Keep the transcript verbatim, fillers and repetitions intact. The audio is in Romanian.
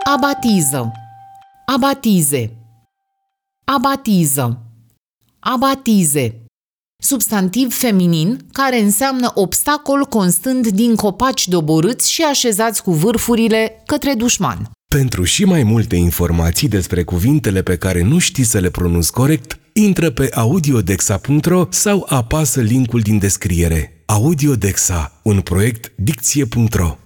Abatiză, abatize, abatiză, abatize. Substantiv feminin care înseamnă obstacol constând din copaci doborâți și așezați cu vârfurile către dușman. Pentru și mai multe informații despre cuvintele pe care nu știi să le pronunți corect, intră pe audiodexa punct ro sau apasă linkul din descriere. Audiodexa, un proiect dicție punct ro.